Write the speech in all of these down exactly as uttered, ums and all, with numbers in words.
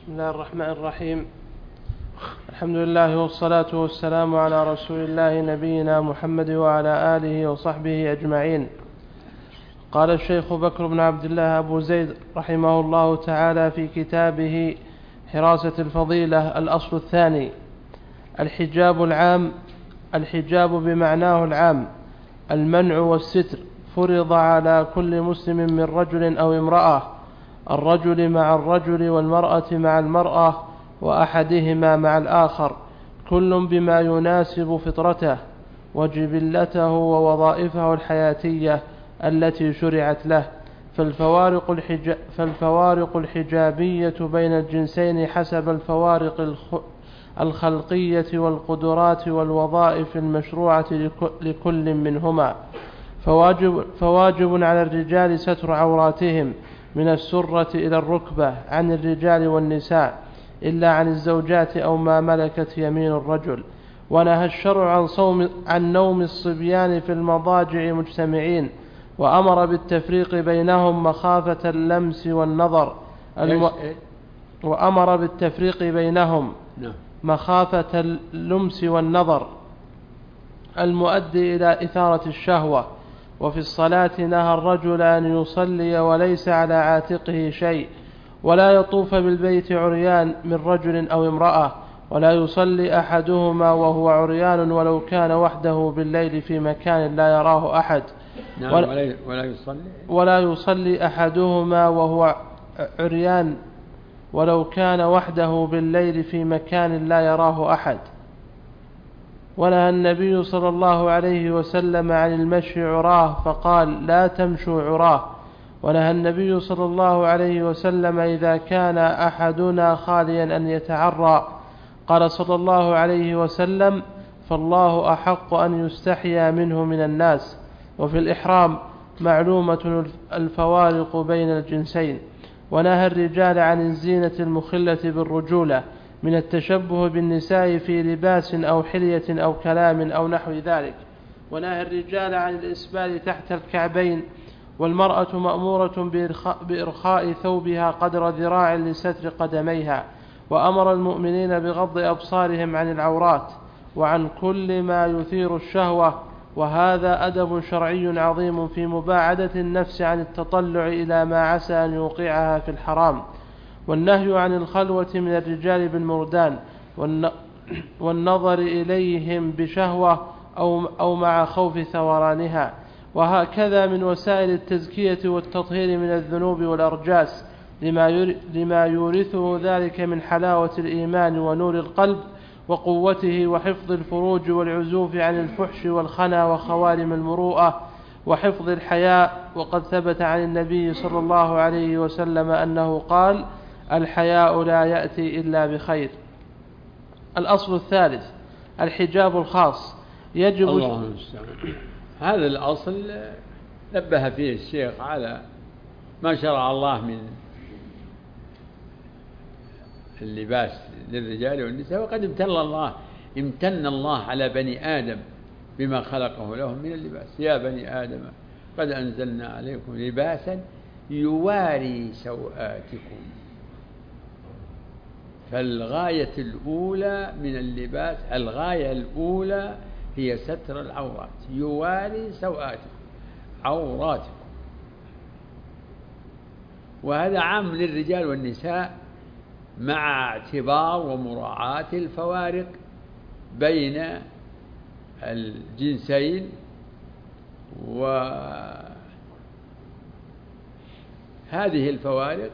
بسم الله الرحمن الرحيم. الحمد لله والصلاة والسلام على رسول الله نبينا محمد وعلى آله وصحبه أجمعين. قال الشيخ بكر بن عبد الله أبو زيد رحمه الله تعالى في كتابه حراسة الفضيلة الأصل الثاني: الحجاب العام. الحجاب بمعناه العام المنع والستر، فرض على كل مسلم من رجل أو امرأة، الرجل مع الرجل والمرأة مع المرأة وأحدهما مع الآخر، كل بما يناسب فطرته وجبلته ووظائفه الحياتية التي شرعت له. فالفوارق, الحجاب فالفوارق الحجابية بين الجنسين حسب الفوارق الخلقية والقدرات والوظائف المشروعة لكل منهما. فواجب, فواجب على الرجال ستر عوراتهم من السرة إلى الركبة عن الرجال والنساء، إلا عن الزوجات أو ما ملكت يمين الرجل. ونهى الشرع عن, صوم عن نوم الصبيان في المضاجع مجتمعين، وأمر بالتفريق بينهم مخافة اللمس والنظر الم... وأمر بالتفريق بينهم مخافة اللمس والنظر المؤدي إلى إثارة الشهوة. وفي الصلاة نهى الرجل أن يصلي وليس على عاتقه شيء، ولا يطوف بالبيت عريان من رجل أو امرأة، ولا يصلي أحدهما وهو عريان ولو كان وحده بالليل في مكان لا يراه أحد. نعم. ولا, ولا يصلي ولا يصلي أحدهما وهو عريان ولو كان وحده بالليل في مكان لا يراه أحد. ونهى النبي صلى الله عليه وسلم عن المشي عراه فقال: لا تمشوا عراه. ونهى النبي صلى الله عليه وسلم إذا كان أحدنا خاليا أن يتعرى. قال صلى الله عليه وسلم: فالله أحق أن يستحيا منه من الناس. وفي الإحرام معلومة الفوارق بين الجنسين. ونهى الرجال عن الزينة المخلة بالرجولة من التشبه بالنساء في لباس أو حلية أو كلام أو نحو ذلك. ونهى الرجال عن الإسبال تحت الكعبين. والمرأة مأمورة بإرخاء ثوبها قدر ذراع لستر قدميها. وأمر المؤمنين بغض أبصارهم عن العورات وعن كل ما يثير الشهوة. وهذا أدب شرعي عظيم في مباعدة النفس عن التطلع إلى ما عسى أن يوقعها في الحرام. والنهي عن الخلوة من الرجال بالمردان والنظر إليهم بشهوة أو مع خوف ثورانها. وهكذا من وسائل التزكية والتطهير من الذنوب والأرجاس لما يورثه ذلك من حلاوة الإيمان ونور القلب وقوته، وحفظ الفروج والعزوف عن الفحش والخنا وخوارم المروءة، وحفظ الحياء. وقد ثبت عن النبي صلى الله عليه وسلم أنه قال: الحياء لا يأتي إلا بخير. الأصل الثالث: الحجاب الخاص. يجب الله المستعان. هذا الأصل نبه فيه الشيخ على ما شرع الله من اللباس للرجال والنساء. وقد امتن الله امتن الله على بني آدم بما خلقه لهم من اللباس. يا بني آدم قد أنزلنا عليكم لباسا يواري سوآتكم. فالغاية الأولى من اللباس، الغاية الأولى هي ستر العورات، يواري سوآتكم عوراتكم. وهذا عام للرجال والنساء مع اعتبار ومراعاة الفوارق بين الجنسين. وهذه الفوارق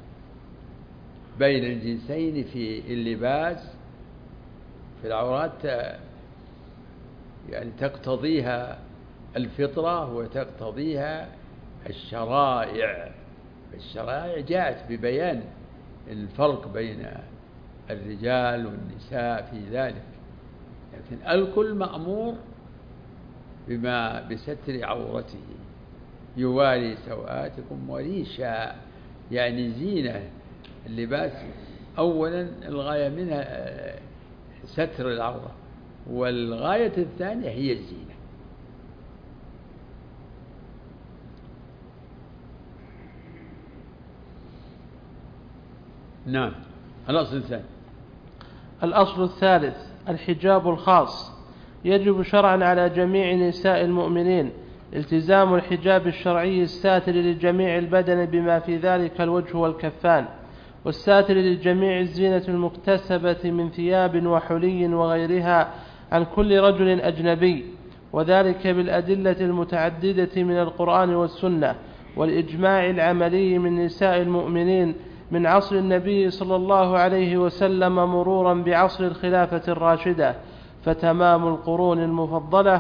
بين الجنسين في اللباس في العورات يعني تقتضيها الفطرة وتقتضيها الشرائع. الشرائع جاءت ببيان الفرق بين الرجال والنساء في ذلك، لكن الكل مأمور بما بستر عورته. يواري سوآتكم وريشا يعني زينة. اللباس أولا الغاية منها ستر العورة، والغاية الثانية هي الزينة. نعم. الأصل الثاني. الأصل الثالث الحجاب الخاص. يجب شرعا على جميع نساء المؤمنين التزام الحجاب الشرعي الساتر لجميع البدن بما في ذلك الوجه والكفان، والساتر لجميع الزينة المكتسبة من ثياب وحلي وغيرها عن كل رجل أجنبي، وذلك بالأدلة المتعددة من القرآن والسنة والإجماع العملي من نساء المؤمنين من عصر النبي صلى الله عليه وسلم مرورا بعصر الخلافة الراشدة، فتمام القرون المفضلة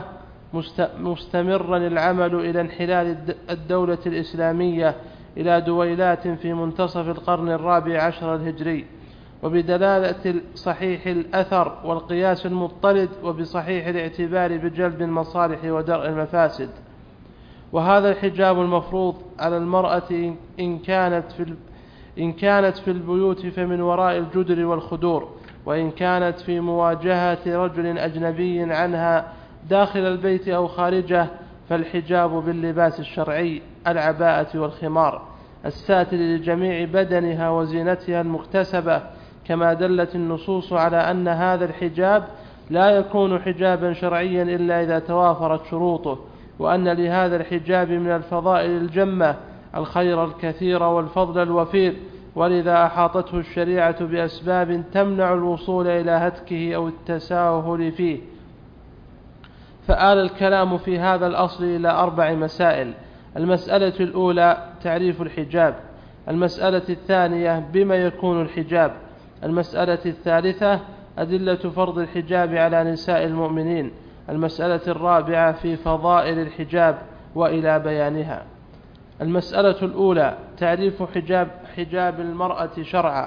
مستمرا العمل إلى انحلال الدولة الإسلامية إلى دويلات في منتصف القرن الرابع عشر الهجري، وبدلالة صحيح الأثر والقياس المضطرد وبصحيح الاعتبار بجلب المصالح ودرء المفاسد. وهذا الحجاب المفروض على المرأة إن كانت في إن كانت في البيوت فمن وراء الجدر والخدور، وإن كانت في مواجهة رجل أجنبي عنها داخل البيت أو خارجه فالحجاب باللباس الشرعي العباءة والخمار الساتر لجميع بدنها وزينتها المكتسبة، كما دلت النصوص على أن هذا الحجاب لا يكون حجابا شرعيا إلا إذا توافرت شروطه، وأن لهذا الحجاب من الفضائل الجمة الخير الكثير والفضل الوفير، ولذا أحاطته الشريعة بأسباب تمنع الوصول إلى هتكه أو التساهل فيه. فآل الكلام في هذا الأصل إلى أربع مسائل: المسألة الأولى تعريف الحجاب، المسألة الثانية بما يكون الحجاب، المسألة الثالثة أدلة فرض الحجاب على نساء المؤمنين، المسألة الرابعة في فضائل الحجاب وإلى بيانها. المسألة الأولى تعريف حجاب حجاب المرأة شرعا.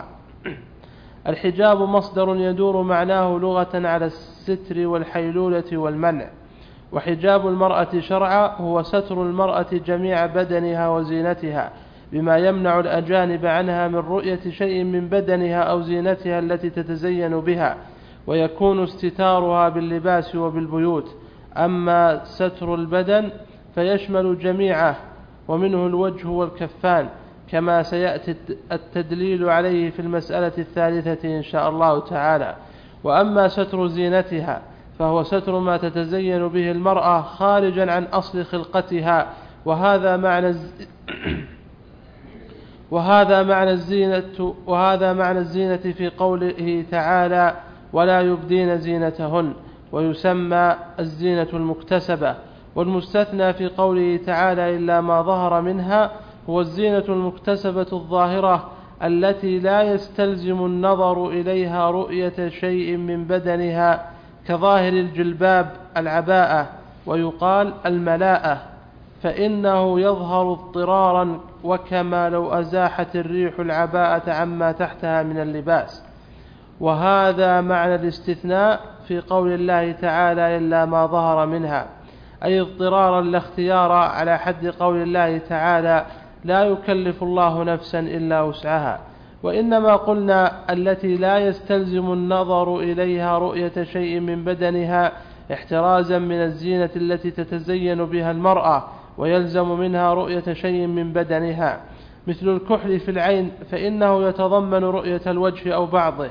الحجاب مصدر يدور معناه لغة على الستر والحيلولة والمنع، وحجاب المرأة شرعا هو ستر المرأة جميع بدنها وزينتها بما يمنع الأجانب عنها من رؤية شيء من بدنها أو زينتها التي تتزين بها، ويكون استتارها باللباس وبالبيوت. أما ستر البدن فيشمل جميعه ومنه الوجه والكفان، كما سيأتي التدليل عليه في المسألة الثالثة إن شاء الله تعالى. وأما ستر زينتها فهو ستر ما تتزين به المرأة خارجا عن أصل خلقتها، وهذا معنى وهذا معنى الزينة وهذا معنى الزينة في قوله تعالى: ولا يبدين زينتهن، ويسمى الزينة المكتسبة. والمستثنى في قوله تعالى إلا ما ظهر منها هو الزينة المكتسبة الظاهرة التي لا يستلزم النظر إليها رؤية شيء من بدنها كظاهر الجلباب العباءة، ويقال الملاءة، فإنه يظهر اضطرارا وكما لو أزاحت الريح العباءة عما تحتها من اللباس. وهذا معنى الاستثناء في قول الله تعالى إلا ما ظهر منها، أي اضطرارا لا اختيار، على حد قول الله تعالى لا يكلف الله نفسا إلا وسعها. وإنما قلنا التي لا يستلزم النظر إليها رؤية شيء من بدنها احترازا من الزينة التي تتزين بها المرأة ويلزم منها رؤية شيء من بدنها، مثل الكحل في العين فإنه يتضمن رؤية الوجه أو بعضه،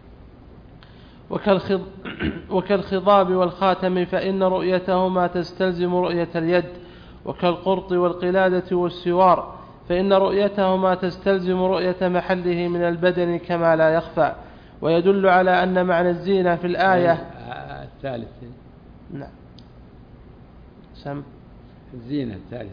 وكالخضاب والخاتم فإن رؤيتهما تستلزم رؤية اليد، وكالقرط والقلادة والسوار فإن رؤيتهما تستلزم رؤية محله من البدن كما لا يخفى. ويدل على أن معنى الزينة في الآية الثالثة. نعم سم الزينة الثالثة.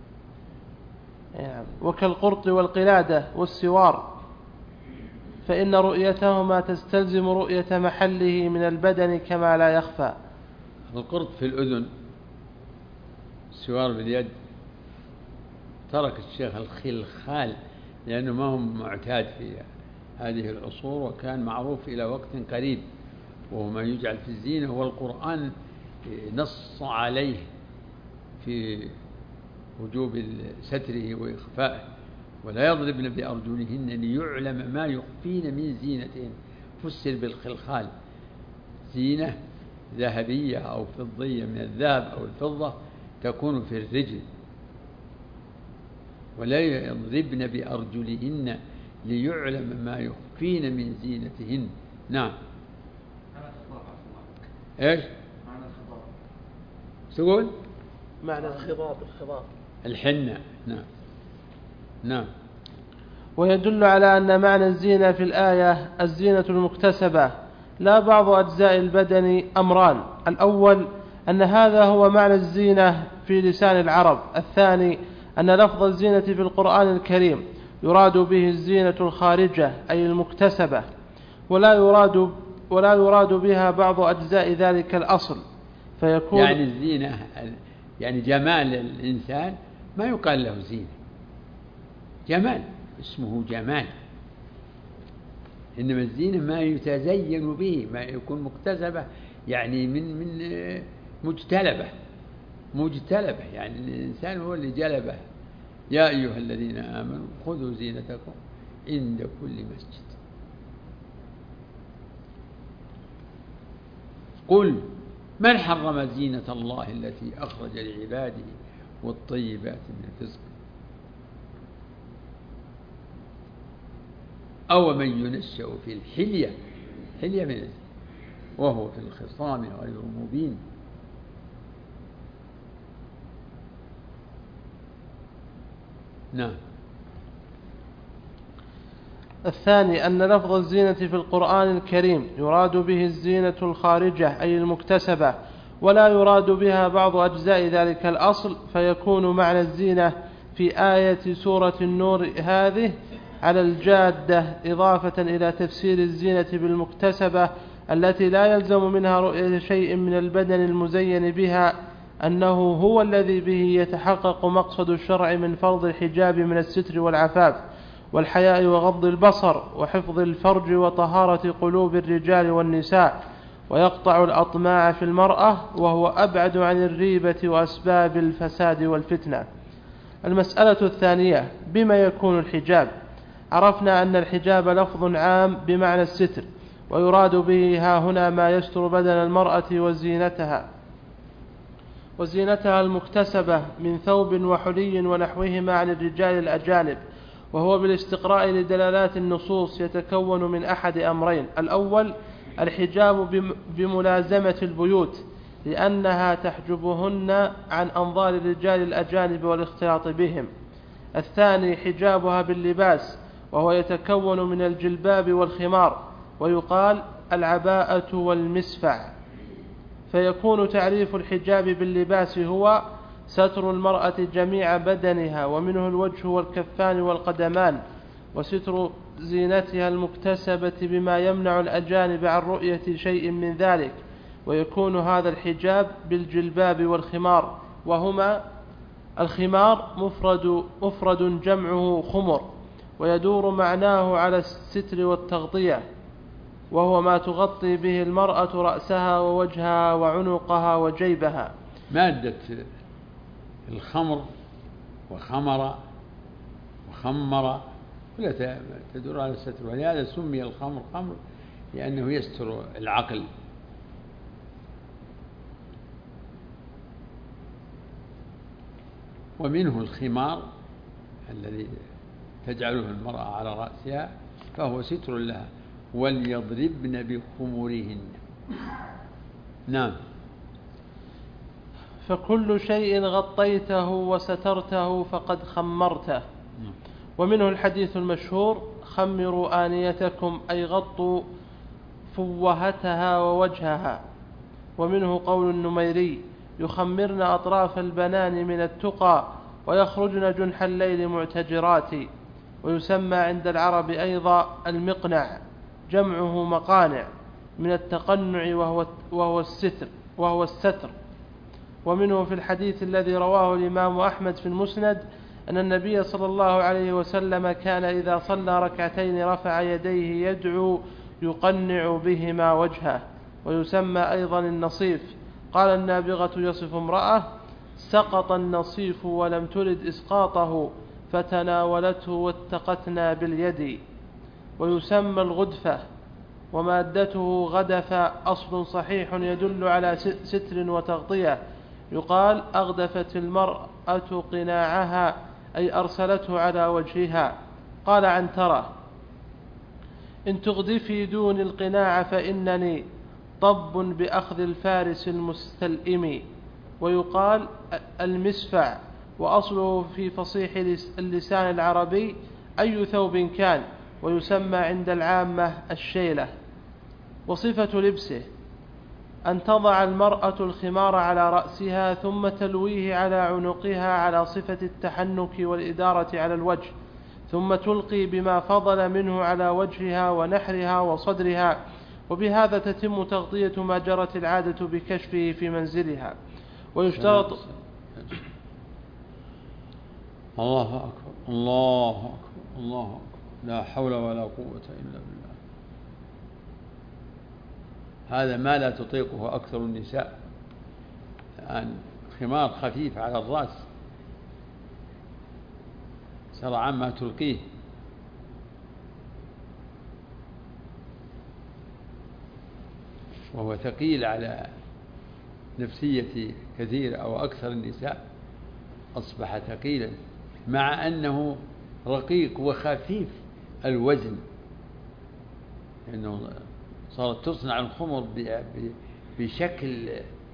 نعم. وكالقرط والقلادة والسوار فإن رؤيتهما تستلزم رؤية محله من البدن كما لا يخفى. القرط في الأذن، السوار باليد. ترك الشيخ الخلخال لأنه ما هم معتاد في هذه العصور، وكان معروف إلى وقت قريب، وهو ما يجعل في الزينة، والقرآن نص عليه في وجوب ستره وإخفائه: ولا يضربن بأرجلهن ليعلم ما يخفين من زينتهن. فسر بالخلخال زينة ذهبية أو فضية من الذهب أو الفضة تكون في الرجل. ولا يضربن بأرجلهن ليعلم ما يخفين من زينتهن. نعم. ايش معنى الخضاب؟ تقول معنى الخضاب الخضاب الحنة. نعم نعم. ويدل على أن معنى الزينة في الآية الزينة المكتسبة لا بعض أجزاء البدن أمران: الأول أن هذا هو معنى الزينة في لسان العرب. الثاني أن لفظ الزينة في القرآن الكريم يراد به الزينة الخارجة أي المكتسبة، ولا يراد ولا يراد بها بعض أجزاء ذلك الأصل، فيكون يعني الزينة يعني جمال الإنسان ما يقال له زينة، جمال اسمه جمال، إنما الزينة ما يتزين به، ما يكون مكتسبة يعني من من مجتلبة مجتلبة يعني الإنسان هو اللي جلبه. يا أيها الذين آمنوا خذوا زينتكم عند كل مسجد. قل من حرم زينة الله التي أخرج لعباده والطيبات من الرزق أو من ينشأ في الحلية حلية من الرزق وهو في الخصام غير مبين. نعم. الثاني أن لفظ الزينة في القرآن الكريم يراد به الزينة الخارجة أي المكتسبة، ولا يراد بها بعض أجزاء ذلك الأصل، فيكون معنى الزينة في آية سورة النور هذه على الجادة إضافة إلى تفسير الزينة بالمكتسبة التي لا يلزم منها رؤية شيء من البدن المزين بها أنه هو الذي به يتحقق مقصد الشرع من فرض الحجاب من الستر والعفاف والحياء وغض البصر وحفظ الفرج وطهارة قلوب الرجال والنساء، ويقطع الأطماع في المرأة، وهو أبعد عن الريبة وأسباب الفساد والفتنة. المسألة الثانية: بما يكون الحجاب؟ عرفنا أن الحجاب لفظ عام بمعنى الستر، ويراد به ها هنا ما يستر بدن المرأة وزينتها وزينتها المكتسبة من ثوب وحلي ونحوهما عن الرجال الأجانب، وهو بالاستقراء لدلالات النصوص يتكون من أحد أمرين: الأول الحجاب بملازمة البيوت لأنها تحجبهن عن أنظار الرجال الأجانب والاختلاط بهم. الثاني حجابها باللباس، وهو يتكون من الجلباب والخمار، ويقال العباءة والمسفع. فيكون تعريف الحجاب باللباس هو ستر المرأة جميع بدنها ومنه الوجه والكفان والقدمان، وستر زينتها المكتسبة بما يمنع الأجانب عن رؤية شيء من ذلك. ويكون هذا الحجاب بالجلباب والخمار، وهما الخمار مفرد, مفرد جمعه خمر، ويدور معناه على الستر والتغطية، وهو ما تغطي به المرأة رأسها ووجهها وعنقها وجيبها. مادة الخمر وخمر وخمر كلها تدور على الستر، ولهذا سمي الخمر خمر لأنه يستر العقل. ومنه الخمار الذي تجعله المرأة على رأسها فهو ستر لها، وليضربن بخمرهن. نعم. فكل شيء غطيته وسترته فقد خمرته. ومنه الحديث المشهور: خمروا آنيتكم أي غطوا فوهتها ووجهها. ومنه قول النميري: يخمرن أطراف البنان من التقى ويخرجن جنح الليل معتجرات. ويسمى عند العرب أيضا المقنع، جمعه مقانع، من التقنع وهو, وهو الستر وهو الستر. ومنه في الحديث الذي رواه الإمام أحمد في المسند أن النبي صلى الله عليه وسلم كان إذا صلى ركعتين رفع يديه يدعو يقنع بهما وجهه. ويسمى أيضا النصيف. قال النابغة يصف امرأة: سقط النصيف ولم ترد إسقاطه فتناولته واتقتنا باليد. ويسمى الغدفة، ومادته غدف، أصل صحيح يدل على ستر وتغطية. يقال أغدفت المرأة قناعها أي أرسلته على وجهها. قال عنترة: إن تغدفي دون القناع فإنني طب بأخذ الفارس المستلئم. ويقال المسفع، وأصله في فصيح اللسان العربي أي ثوب كان، ويسمى عند العامة الشيلة. وصفة لبسه أن تضع المرأة الخمار على رأسها ثم تلويه على عنقها على صفة التحنك والإدارة على الوجه، ثم تلقي بما فضل منه على وجهها ونحرها وصدرها، وبهذا تتم تغطية ما جرت العادة بكشفه في منزلها. ويشترط الله أكبر الله أكبر الله أكبر، لا حول ولا قوة إلا بالله. هذا ما لا تطيقه أكثر النساء الآن، خمار خفيف على الرأس سرعان ما تلقيه. وهو ثقيل على نفسية كثير أو أكثر النساء، أصبح ثقيلا مع أنه رقيق وخفيف الوزن، لأنه صارت تصنع الخمر بشكل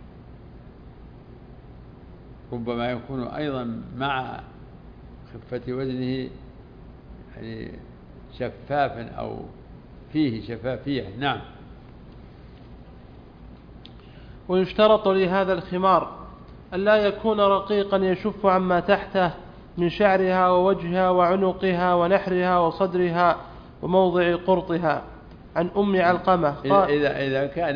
ربما يكون أيضا مع خفة وزنه يعني شفافا أو فيه شفافية. نعم. ويشترط لهذا الخمار ألا يكون رقيقا يشف عما تحته من شعرها ووجهها وعنقها ونحرها وصدرها وموضع قرطها. عن أم علقمة قال إذا, إذا كان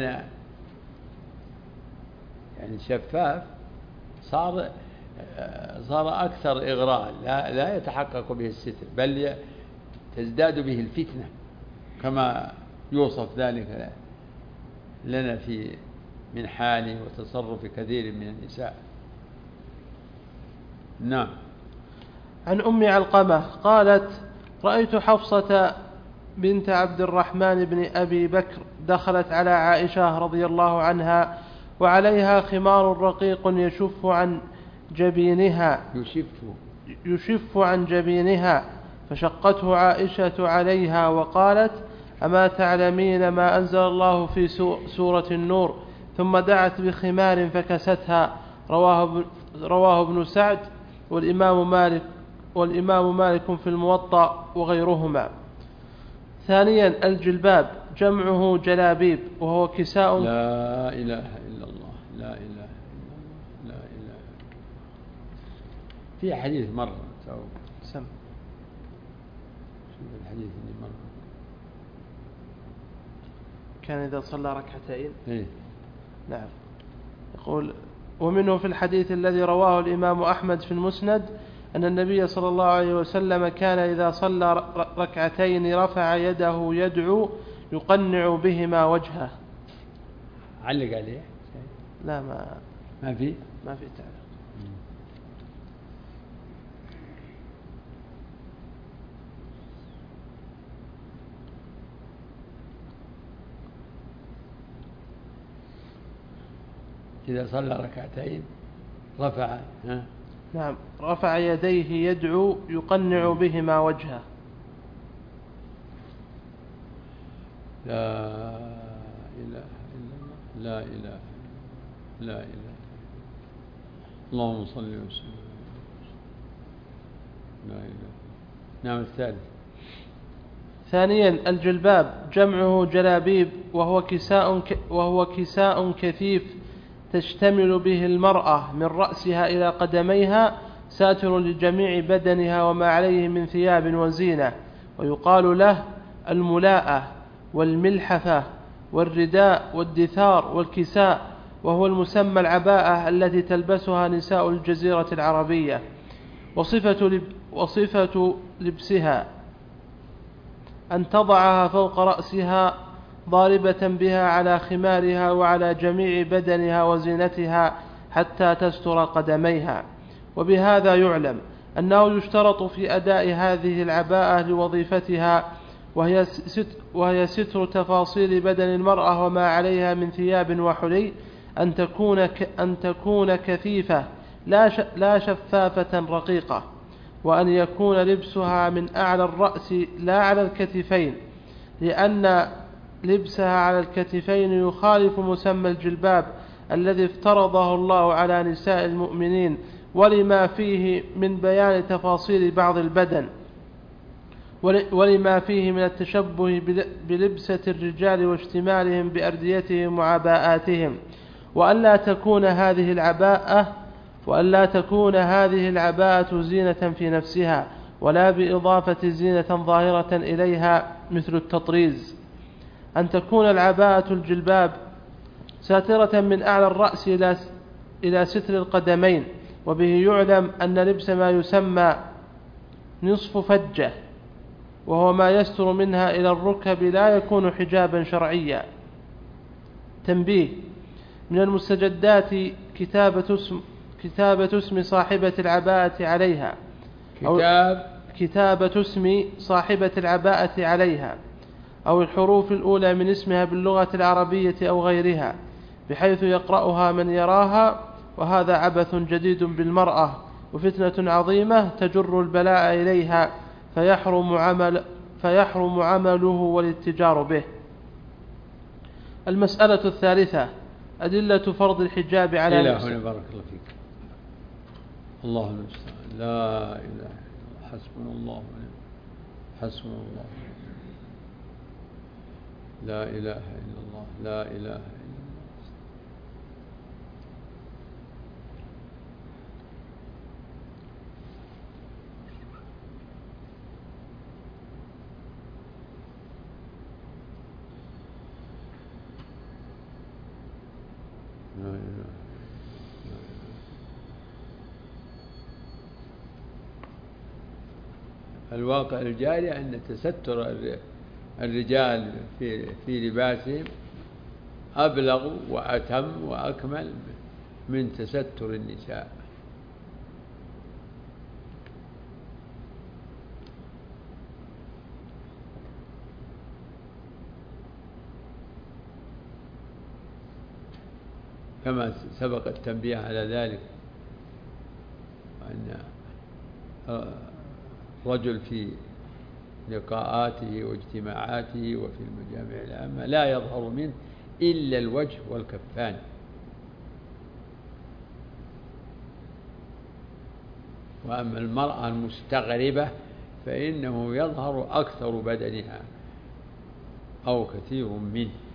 يعني شفاف صار صار أكثر إغراء، لا, لا يتحقق به الستر، بل تزداد به الفتنة، كما يوصف ذلك لنا في من حال وتصرف كثير من النساء. نعم. عن أم علقمة قالت: رأيت حفصة بنت عبد الرحمن بن أبي بكر دخلت على عائشة رضي الله عنها وعليها خمار رقيق يشف عن جبينها يشف يشف عن جبينها، فشقته عائشة عليها وقالت: أما تعلمين ما أنزل الله في سورة النور؟ ثم دعت بخمار فكستها. رواه رواه ابن سعد والإمام مالك والإمام مالك في الموطأ وغيرهما. ثانيا الجلباب، جمعه جلابيب، وهو كساء. لا إله إلا الله لا إله إلا الله لا إله. في حديث مرة سم شوف الحديث اللي مرة كان إذا صلى ركعتين. إيه؟ نعم. يقول: ومنه في الحديث الذي رواه الإمام أحمد في المسند أن النبي صلى الله عليه وسلم كان إذا صلى ركعتين رفع يده يدعو يقنع بهما وجهه. علق عليه؟ لا، ما ما في ما في تعليق. إذا صلى ركعتين رفع ها؟ نعم، رفع يديه يدعو يقنع بهما وجهه. لا إله إلا الله لا إله لا إله. اللهم صل وسلم. لا إله. نعم. الثالث. ثانيا الجلباب، جمعه جلابيب، وهو كساء وهو كساء كثيف تشتمل به المرأة من رأسها إلى قدميها، ساتر لجميع بدنها وما عليه من ثياب وزينة. ويقال له الملاءة والملحفة والرداء والدثار والكساء، وهو المسمى العباءة التي تلبسها نساء الجزيرة العربية. وصفة, لب وصفة لبسها أن تضعها فوق رأسها ضاربة بها على خمارها وعلى جميع بدنها وزينتها حتى تستر قدميها. وبهذا يعلم أنه يشترط في أداء هذه العباءة لوظيفتها، وهي ستر, وهي ستر تفاصيل بدن المرأة وما عليها من ثياب وحلي، أن تكون, أن تكون كثيفة لا شفافة رقيقة، وأن يكون لبسها من أعلى الرأس لا على الكتفين، لأن لبسها على الكتفين يخالف مسمى الجلباب الذي افترضه الله على نساء المؤمنين، ولما فيه من بيان تفاصيل بعض البدن، ولما فيه من التشبه بلبسة الرجال واشتمالهم بأرديتهم وعباءاتهم، وألا تكون هذه العباءة وألا تكون هذه العباءة زينة في نفسها، ولا بإضافة زينة ظاهرة إليها مثل التطريز. أن تكون العباءة الجلباب ساترة من أعلى الرأس إلى ستر القدمين، وبه يعلم أن لبس ما يسمى نصف فجة، وهو ما يستر منها إلى الركب، لا يكون حجابا شرعيا. تنبيه: من المستجدات كتابة اسم, كتابة اسم صاحبة العباءة عليها، كتاب كتابة اسم صاحبة العباءة عليها، أو الحروف الأولى من اسمها باللغة العربية أو غيرها، بحيث يقرأها من يراها، وهذا عبث جديد بالمرأة وفتنة عظيمة تجر البلاء إليها، فيحرم, عمل فيحرم عمله والاتجار به. المسألة الثالثة: أدلة فرض الحجاب على إلى نفسه. هنا بارك الله فيك. الله المستعان. لا إله إلا الله. حسبنا الله ونعم حسبنا الله. لا إله إلا الله. لا إله إلا الله. لا إله. الواقع الجاري أن تستر الرجال في في لباسهم أبلغ وأتم وأكمل من تستر النساء. كما سبق التنبيه على ذلك، أن رجل في لقاءاته واجتماعاته وفي المجامع العامة لا يظهر منه إلا الوجه والكفان، وأما المرأة المستغربة فإنه يظهر أكثر بدنها أو كثير منه.